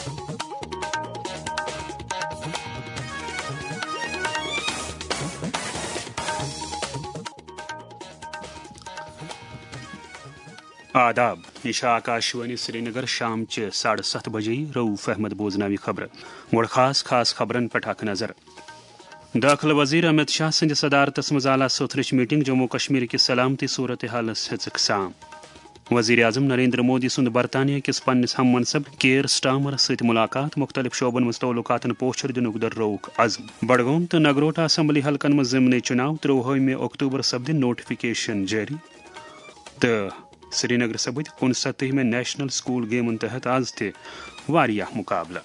आदाब यह आकाशवाणी श्रीनगर शाम 7:30 बजे रऊफ अहमद बोजनावी खबर गोड़ खास खबरन पे नजर दाखिल वजीर अमित शाह सद सदारतस मज आला सोथरच मीटिंग जम्मू कश्मीर की सलामती सूरत हालस हेक साम वजीर आजम नरेंद्र मोदी सुंद बरतानिया किस पन्निस हम मनसब केयर स्टामर सत मुलाकात मुख्तलिफ शोबन मज तौलुकातन पोशर दिनुक दर्रोक अज़म बडगोम तो नगरोटा असम्बली हलकन मज ज़िमनी चुनाव 23 अक्टूबर सपद नोटिफिकेशन जारी तो श्रीनगर सपद 69 में नेशनल स्कूल गेमन तहत आज थे वारियाह मुकाबला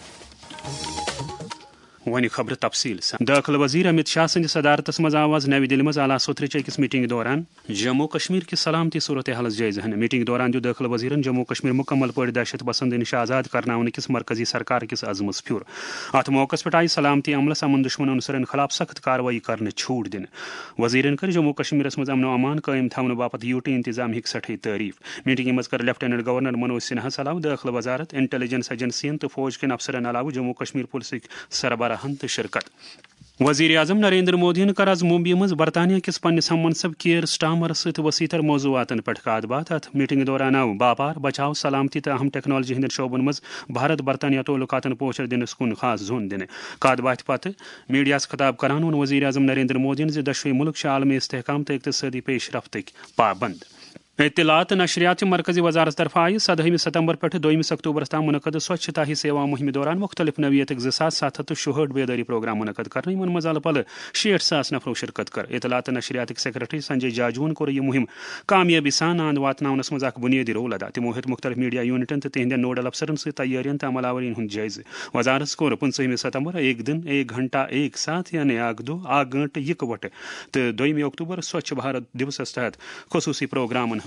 वन खबर तफसील दाखिल वजीर अमित शाह सद सदारतस मज आवाज नवी दिल्ली मज आला सोथरच अकिस मीटिंग दौरान जम्मू कश्मीर की सलामती सूरत हालस जायजा मीटिंग दौरान जो दाखिल वजीरन जम्मू कश्मीर मुकम्मल पे दहशत पसंद नश आजाद करनावन किस मरकजी सरकार किस अज़मस फ्यूर अत मौके पे आई सलामती अमलस अमन दुश्मन अनसरन खिलाफ सख्त कार्रवाई करने छूट दिन वजीरन कर जम्मू कश्मीर मज अमन अमान कायम थवन बापत यूटी इंतजाम हिक सठे तारीफ मीटिंग मज कर लेफ्टिनेंट गवर्नर मनोज सिन्हा अलाव दाखिल वजारत इंटेलिजेंस एजेंसियन तो फौज के अफसरन अलाव जम्मू कश्मीर पुलिस सरबराहन तो शिरकत वजीर आजम नरेंद्र मोदी कर आज मुंबई मज बरतानिया किस पन्निस हम मनसब केयर स्टामर सत वसीतर मौजूआतन पे कत बात अत मीटिंग दौरान आव बापार बचाव सलामती तो अहम टेक्नोलॉजी हंद शोबन मज भारत बरतानिया तौलुकातन पोशर दिनस कुन खास जोन दिन कत बात पे मीडिया खिताब करान वोन वजीर आजम नरेंद्र मोदी दशवे मुल्क आलमी इस्तेहकाम तो इक्तसादी पेशरफ्त पाबंद इत्तलात नशरियात मरकजी वजारत तरफ आय 17 सितंबर पे 2 अक्टूबर तम मुनक़द स्वच्छता ही सेवा मुहिम दौरान मुख्तलिफ नवियत 2767 बेदारी प्रोग्राम मुनक़द कर मज अल पल 60,000 नफरों शिरकत कर इत्तलात नशरियात सेक्रेटरी संजय जाजून कोर यह मुहिम कामयाबी सान आंद वातनावनस मज बुनियादी रोल अदा तमो हेत मुख्तलिफ मीडिया यूनिटन तो तिहंद नोडल अफसरन सत तैयारियन तो अमलावरीन हूं जायज वजारत कोर 15 सितंबर 1 दिन 1 घंटा 1 साथ यानी आग दो आग गंट इकवट तो 2 अक्टूबर स्वच्छ भारत दिवस तहत खसूसी प्रोग्रामन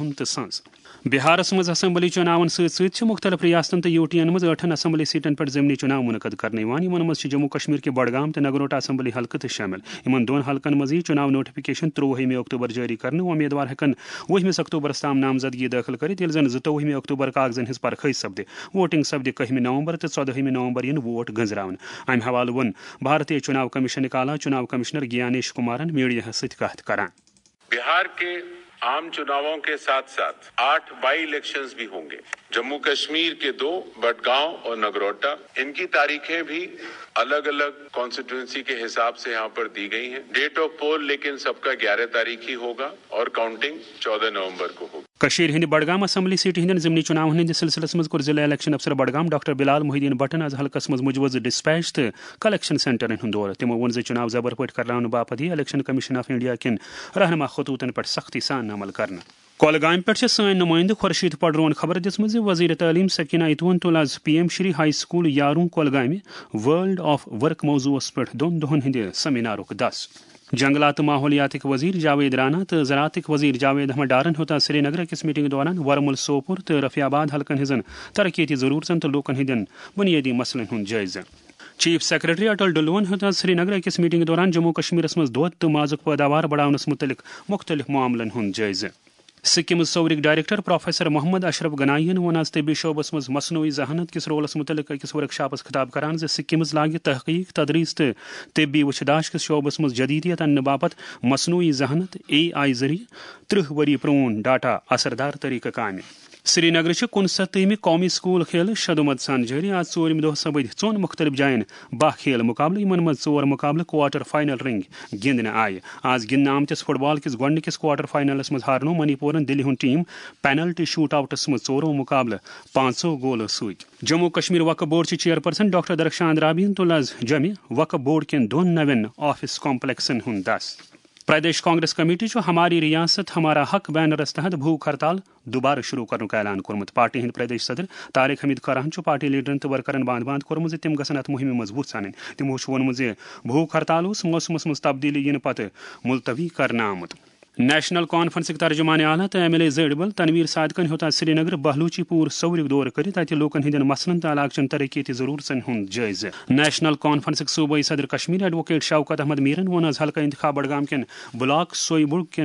बिहारस मज असम्बली चुनावन सत मुख्तलिफ रियासतन तो यूटीएन मज 8 असम्बली सीटन पे ज़िमनी चुनाव मुनक़द करने मज जम्मू कश्मीर के बडगाम तो नगरोटा असम्बली हल्क तो शामिल इन दोन हल्कन मज चुनाव नोटिफिकेशन 23 अक्टूबर जारी कर उम्मीदवार हेकन 20 अक्टूबर तम नामजदगी दाखिल कर जन 22 अक्टूबर कागजन हज परखई सपद वोटिंग सपद 1 नवंबर तो 14 नवंबर इन वोट गंजरावन अम हवाले वन भारतीय चुनाव कमीशन आला चुनाव कमिश्नर ज्ञानेश कुमारन मीडिया सत कत करान बिहार के आम चुनावों के साथ साथ 8 बाई इलेक्शंस भी होंगे। जम्मू कश्मीर के 2 बडगांव और नगरोटा इनकी तारीखें भी अलग अलग कॉन्स्टिट्यूंसी के हिसाब से यहाँ पर दी गई हैं। डेट ऑफ पोल लेकिन सबका 11 तारीख ही होगा और काउंटिंग 14 नवंबर को होगी। कशीर हिंद बडगाम असम्बली सीट हिंद ज़िमनी चुनाव हंद सिलसिलस मज कोर जिला इलेक्शन अफसर बडगाम डॉक्टर बिलाल मोहिद्दीन बटन आज हल्कस मज मुजवज डिस्पैच तो कलेक्शन सेंटर हंद दौर तमो वोन चुनाव जबर पे कर बापत इलेक्शन कमीशन ऑफ इंडिया किन रहनमा खतूतन पे सख्ती सान अमल कर कोलगाम पे सन नुमाइंद खुर्शीद पडरोन खबर दिसम वजीर तालीम सकीना इतवन तुल आज PM श्री हाई स्कूल यारूं कोलगाम वर्ल्ड ऑफ वर्क मौजूस पे 2 दोहन हंद सेमिनारुक 10 जंगलात माहौलियातिक वजीर जावेद राना तो ज़रातिक वजीर जावेद अहमद डारन होता श्रीनगर किस मीटिंग दौरान वरमुल सोपुर तो रफियाबाद हल्कन हजन तरक्की जरूरतन तो लोकन हंदन बुनियादी मसलन हूं जायजा चीफ सेक्रेटरी अटल डुलवन होता श्रीनगर किस मीटिंग दौरान जम्मू कश्मीर मज दोध तो माजुक पैदावार बढ़ावनस मुतलिक मुख्तलिफ मामलन हूं जायजा सिक्किम सौरिक डायरेक्टर प्रोफेसर मोहम्मद अशरफ गनाइन वन आज तबी शोबस मज मसनूई जहानत किस रोलस मुतलिक अकिस वर्कशॉपस खिताब करान सिक्किम लाग तहकीक तदरीस तो तबी वशदाश किस शोबस मज जदीदियत अन्न बापत मसनूई जहानत AI जरिए 30 वरी प्रून डाटा असरदार तरीका काम श्रीनगर 69 कौमी स्कूल खेल शदुमत सान जारी आज 4 दह सपद 4 मुख्तलिफ जायन 12 खेल मुकाबले इन मज 4 मुकाबले क्वार्टर फाइनल रिंग गिंदने आय आज गिंदने आमतिस फुटबॉल किस गोडनिकिस क्वार्टर फाइनलस मज हारनो मणिपुरन दिल्ली हुन टीम पेनल्टी शूट आउटस मज 4 मुकाबले 500 गोल सूत Jammu Kashmir Waqf board chairperson doctor Darakhshan राबीन तुल आज जमे वक्फ बोर्ड के 2 नवन ऑफिस कॉम्प्लेक्सन हुन 10 प्रदेश कांग्रेस कमेटी हमारी रियासत हमारा हक बैनरस तहत भूख हड़ताल दोबारा शुरू करने का ऐलान कोर्मुत पार्टी हिंद प्रदेश सदर तारिक हमीद करान पार्टी लीडरन तो वर्करन बांध बांध कोर्मुत तिम गसन अत मुहिम मजबूत सान तमो वोनमुत भूख हड़ताल मौसमस मज तब्दीली इन पे मुलतवी करना आमुत नेशनल कॉन्फ्रेंस तर्जुमान आला तो MLA जड़बल तनवीर सादकन होता श्रीनगर बहलूची पूर सौरिक दौर कर लोकन हिंदन मसलन तो इलाकचन तरक्की जरूरतन हुंद जायज नेशनल कॉन्फ्रेंस सूबाई सदर कश्मीर एडवोकेट शौकत अहमद मीरन वन आज हल्का इंतखाब बडगाम केन ब्लॉक सोईबुड़ केन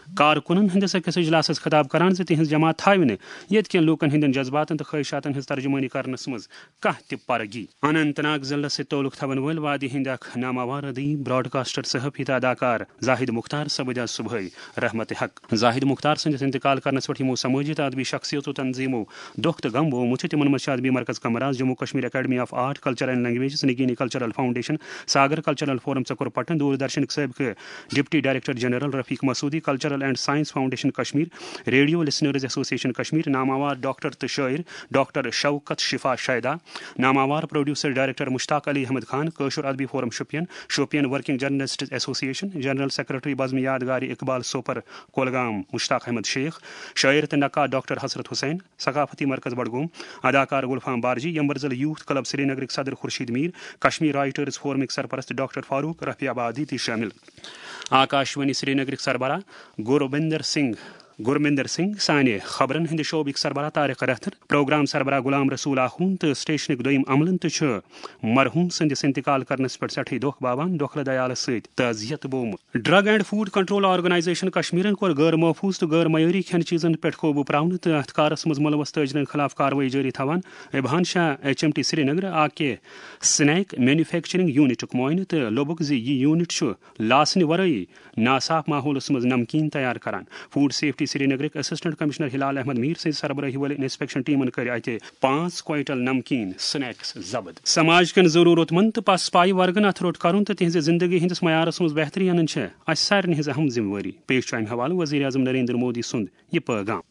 کارکنن ہندس أکس اجلاسس خطاب کران تہذ جماعت تھاوِ نہٕ ییٚتہِ کٮ۪ن لوٗکن ہٕنٛدٮ۪ن جذباتن تہٕ خٲہشاتن ہٕنٛز ترجمٲنی کرنس منٛز کانٛہہ تہِ پرگی. اننت ناگ ضلعس سۭتۍ تعلق تھاون وٲلۍ وادی ہٕنٛدۍ اکھ ناماوار ادیب براڈکاسٹر صحافی تہٕ اداکار زاہد مختار سپدۍ آز صبحٲے رحمتِ حق. زاہد مختار سٕنٛدِس انتقال کرنس پٮ۪ٹھ یِمو سمٲجی تہٕ ادبی شخصیتو تنظیمو دۄکھ تہٕ غم ووٚومُت چھُ تِمن منٛز چھِ ادبی مرکز کمراز، Jammu Kashmir academy of art, culture and languages, Nageeni cultural foundation, Sagar cultural forum ژکر پٹن، دوردرشنٕکۍ سٲبقہٕ deputy director general Rafiq Masoodi, cultural and science foundation Kashmir, radio listeners association Kashmir, ناماوار ڈاکٹر تہٕ شاعر ڈاکٹر شوکت شفا شیدا، ناماوار پروڈیوسر ڈائریکٹر مشتاق علی احمد خان، کٲشُر ادبی forum Shopian working journalist association, general secretary بزم یادگار اقبال سوپر کولگام مشتاق احمد شیخ، شاعر تہٕ نقاد ڈاکٹر حسرت حسین، ثقافتی مرکز بڈگوم، اداکار گلفام بارجی، یمبرزل یوتھ کلب سری نگرٕکۍ صدر خورشید میر، کشمیر رائٹرز فورمٕکۍ سرپرست ڈاکٹر فاروق رفیع آبادی تہِ شٲمِل. آکاشوانی سری نگرٕکۍ سربراہ گرمندر سنگھ، سانہِ خبرن ہٕنٛدِ شعبٕکۍ سربراہ طارق رحتر، پروگرام سربراہ غلام رسول آخون تہٕ سٹیشنٕکۍ دوٚیِم عملن تہِ چھُ مرحوٗم سٕنٛدِس انتقال کرنس پٮ۪ٹھ سٮ۪ٹھٕے دۄکھ باوان دۄکھلہٕ دیالس سۭتۍ تعزیت بوومُت. Drug and food control organization کشمیرن کوٚر غٲر محفوظ تہٕ غٲر معیٲری کھٮ۪ن چیٖزن پٮ۪ٹھ قوبوٗ پراونہٕ تہٕ اتھ کارس منٛز ملوث تٲجرن خلاف کاروٲیی جٲری تھاوان ابھان شاہ HMT سری نگر آکے سنیک مینوفیکچرنگ یونٹُک معائنہٕ تہٕ لوٚبُکھ زِ یہِ یونٹ چھُ لاسنہِ ورٲیی ناصاف ماحولس منٛز نمکیٖن تیار کران. فوڈ سیفٹی سری نگرٕکۍ اسسٹنٹ کمشنر ہلال احمد میر سٕنٛزِ سربرٲہی وٲلۍ انسپیکشن ٹیمن کٔرۍ اتہِ 5 کوئنٹل نمکیٖن سنیکس ضبط. سماج کٮ۪ن ضروٗرت منٛد تہٕ پس پایہِ ورگن اتھ روٚٹ کرُن تہٕ تِہنٛزِ زندگی ہٕنٛدِس معیارس منٛز بہتری انٕنۍ چھےٚ اسہِ سارنٕے ہٕنٛز اہم ذمہٕ وٲری. پیش چھُ امہِ حوالہٕ وزیر اعظم نریندر مودی سُنٛد یہِ پیغام.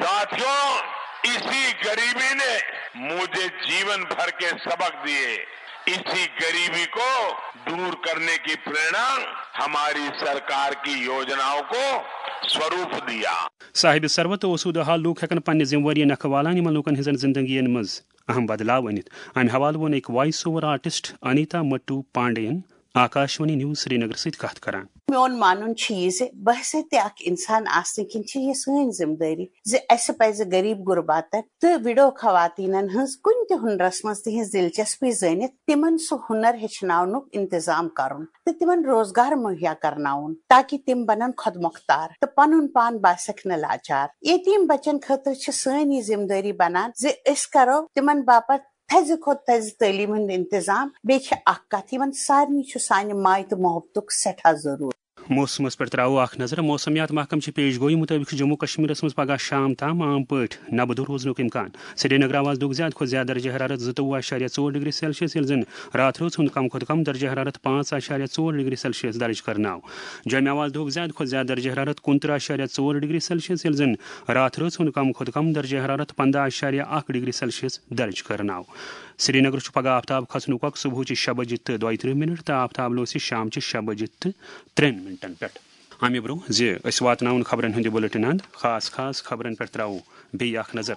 اسی غریبی نے مجھے جیون بھر کے سبق دیے. اسی غریبی کو دور کرنے کی پریرنا ہماری سرکار کی یوجناؤں کو سوروپ دیا. صاحب ثروت اوسود حال لوک ہیکن پننہِ ذمہٕ وٲری نکھٕ والان یمن لوکن ہٕنٛزن زندگین منٛز اہم بدلاو أنِتھ. امہِ حوالہٕ ووٚن أکۍ voice over artist Anita Mattoo پانڈین آکاشوانی نیوز سری نگر سۭتۍ کتھ کران. میون مانُن چھُ یہِ زِ بحثیت اکھ انسان آسنہٕ کِنۍ چھِ یہِ سٲنۍ ذمہٕ دٲری زِ اسہِ پزِ غریب غرباتن تہٕ وِڈو خواتیٖنن ہٕنٛز کُنہِ تہِ ہُنرس منٛز تِہنٛز دلچسپی زٲنِتھ تِمن سُہ ہُنر ہیٚچھناونُک انتظام کرُن تہٕ تِمن روزگار مہیا کرناوُن تاکہِ تِم بنن خۄد مۄختار تہٕ پنُن پان باسٮ۪کھ نہٕ لاچار. یتیٖم بچن خٲطرٕ چھِ سٲنۍ یہِ ذمہٕ دٲری بنان زِ أسۍ کرو تِمن باپتھ تھزِ کھۄتہٕ تھزِ تعلیٖم ہُنٛد انتظام. بیٚیہِ چھِ اکھ کتھ یِمن سارنٕے چھُ سانہِ ماے تہٕ محبتُک سٮ۪ٹھاہ ضروٗرت. موسمس پٮ۪ٹھ تراوو اکھ نظر. موسمیات محکمہٕ چہِ پیش گوئی مطٲبق چھُ جموں کشمیرس منٛز پگہہ شام تام عام پٲٹھۍ نبدٕ روزنُک امکان. سری نگر آواز دۄہُک زیادٕ کھۄتہٕ زیادٕ درجہ حرارت 22.4 ڈگری سیلسیس ییٚلہِ زن راتھ رٲژ ہُنٛد کم کھۄتہٕ کم درجہ حرارت 5.4 ڈگری سیلسیس درج کرناو. جوٚمہِ آواز دۄہُک زیادٕ کھۄتہٕ زیادٕ درجہ حرارت 29.4 ڈگری سیلسیس ییٚلہِ زن راتھ رٲژ ہُنٛد کم کھۄتہٕ کم درجہ حرارت 15.1 ڈگری سیلسیس درج کرناو. سری نگر چھُ پگہہ آفتاب کھسنُک وقت صبحٕچہِ 6:32 تہٕ آفتاب لوسہِ شامچہِ 6:03 پٮ۪ٹھ. امہِ برونٛہہ زِ أسۍ واتناوُن خبرن ہُنٛد بُلٹن انٛد خاص خبرن پٮ۪ٹھ تراوو بیٚیہِ اکھ نظر.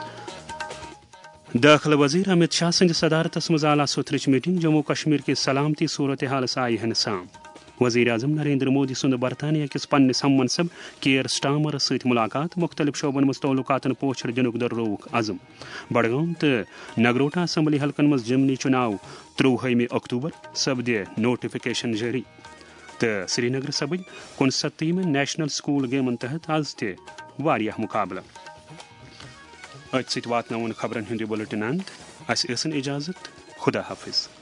دٲخلہٕ وزیر امت شاہ سٕنٛدِس صدارتس منٛز اعلیٰ سُتھرٕچ میٹنگ. جموں کشمیر کِس سلامتی صورتحالس آیہِ ہٮ۪نہٕ سام. وزیر اعظم نریندر مودی سُنٛد برطانیہ کِس پننِس ہم منصب کیئر سٹارمرس سۭتۍ مُلاقات. مُختٔلِف شعبن منٛز تعلقاتن پوچھر دِنُک دۄہرٲوُکھ عزم. بڈگام تہٕ نگروٹا اسمبلی حلقن منٛز ضمنی چُناو 23 اکتوبر سپدِ نوٹیفکیشن جٲری. تہٕ سری نگر سپدۍ 69 نیشنل سکوٗل گیمن تحت آز تہِ واریاہ مُقابلہٕ. أتھۍ سۭتۍ واتناوُن خبرن ہُنٛد یہِ بُلٹن انٛد. اَسہِ ٲسِن اِجازت. خدا حافظ.